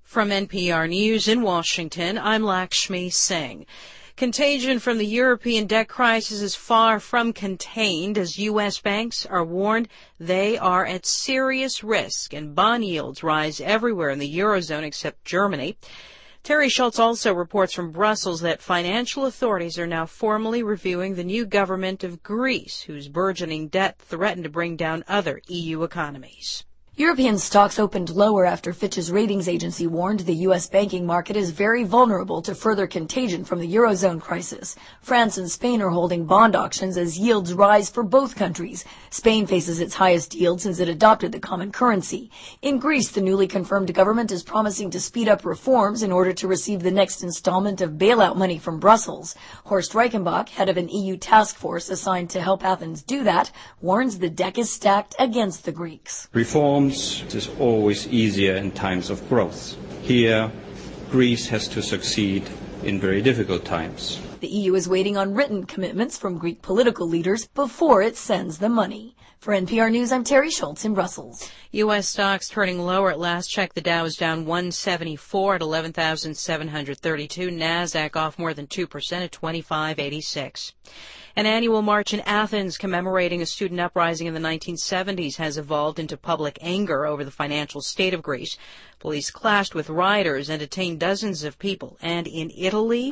From NPR News in Washington, I'm Lakshmi Singh. Contagion from the European debt crisis is far from contained as U.S. banks are warned they are at serious risk and bond yields rise everywhere in the Eurozone except Germany. Terry Schultz also reports from Brussels that financial authorities are now formally reviewing the new government of Greece, whose burgeoning debt threatened to bring down other EU economies. European stocks opened lower after Fitch's ratings agency warned the U.S. banking market is very vulnerable to further contagion from the Eurozone crisis. France and Spain are holding bond auctions as yields rise for both countries. Spain faces its highest yield since it adopted the common currency. In Greece, the newly confirmed government is promising to speed up reforms in order to receive the next installment of bailout money from Brussels. Horst Reichenbach, head of an EU task force assigned to help Athens do that, warns the deck is stacked against the Greeks. Reforms is always easier in times of growth. Here, Greece has to succeed in very difficult times. The EU is waiting on written commitments from Greek political leaders before it sends the money. For NPR News, I'm Terry Schultz in Brussels. U.S. stocks turning lower at last check. The Dow is down 174 at 11,732. NASDAQ off more than 2% at 2586. An annual march in Athens commemorating a student uprising in the 1970s has evolved into public anger over the financial state of Greece. Police clashed with rioters and detained dozens of people. And in Italy,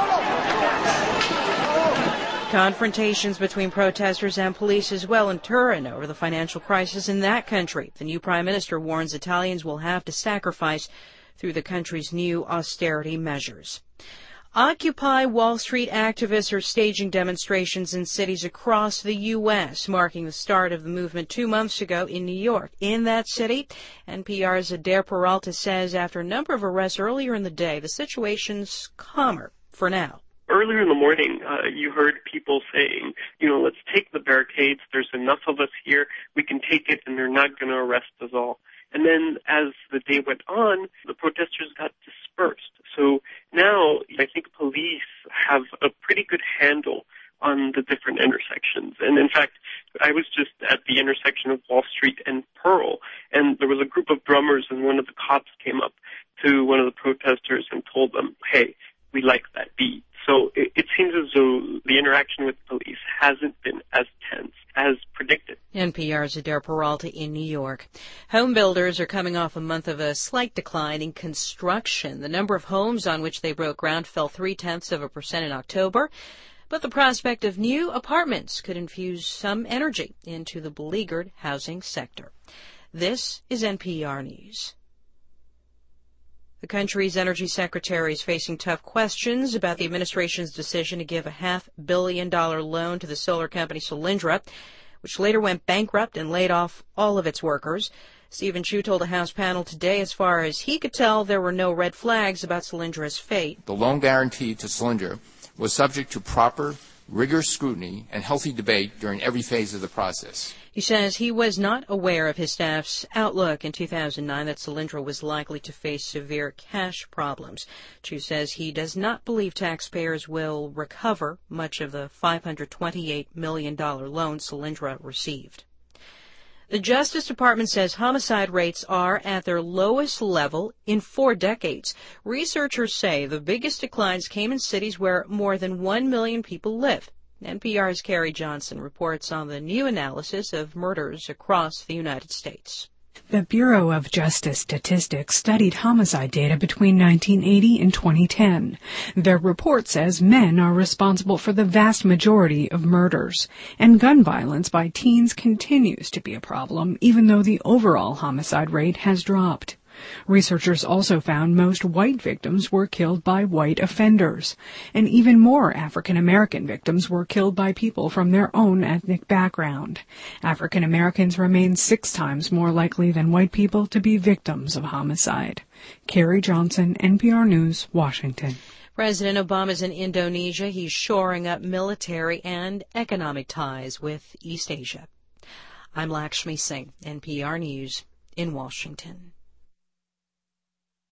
confrontations between protesters and police as well in Turin over the financial crisis in that country. The new prime minister warns Italians will have to sacrifice through the country's new austerity measures. Occupy Wall Street activists are staging demonstrations in cities across the U.S., marking the start of the movement 2 months ago in New York. In that city, NPR's Adair Peralta says after a number of arrests earlier in the day, the situation's calmer for now. Earlier in the morning, you heard people saying, let's take the barricades. There's enough of us here. We can take it, and they're not going to arrest us all. And then as the day went on, the protesters got dispersed. So now I think police have a pretty good handle on the different intersections. And in fact, I was just at the intersection of Wall Street and Pearl, and there was a group of drummers, and one of the cops came up to one of the protesters and told them, hey, we like that beat. So it seems as though the interaction with police hasn't been as tense as predicted. NPR's Adair Peralta in New York. Home builders are coming off a month of a slight decline in construction. The number of homes on which they broke ground fell 0.3% in October. But the prospect of new apartments could infuse some energy into the beleaguered housing sector. This is NPR News. The country's energy secretary is facing tough questions about the administration's decision to give a $500 million loan to the solar company Solyndra, which later went bankrupt and laid off all of its workers. Stephen Chu told a House panel today, as far as he could tell, there were no red flags about Solyndra's fate. The loan guarantee to Solyndra was subject to proper, rigorous scrutiny and healthy debate during every phase of the process. He says he was not aware of his staff's outlook in 2009 that Solyndra was likely to face severe cash problems. Chu says he does not believe taxpayers will recover much of the $528 million loan Solyndra received. The Justice Department says homicide rates are at their lowest level in 4 decades. Researchers say the biggest declines came in cities where more than 1 million people live. NPR's Carrie Johnson reports on the new analysis of murders across the United States. The Bureau of Justice Statistics studied homicide data between 1980 and 2010. Their report says men are responsible for the vast majority of murders, and gun violence by teens continues to be a problem, even though the overall homicide rate has dropped. Researchers also found most white victims were killed by white offenders, and even more African American victims were killed by people from their own ethnic background. African Americans remain 6 times more likely than white people to be victims of homicide. Carrie Johnson, NPR News, Washington. President Obama's in Indonesia. He's shoring up military and economic ties with East Asia. I'm Lakshmi Singh, NPR News in Washington.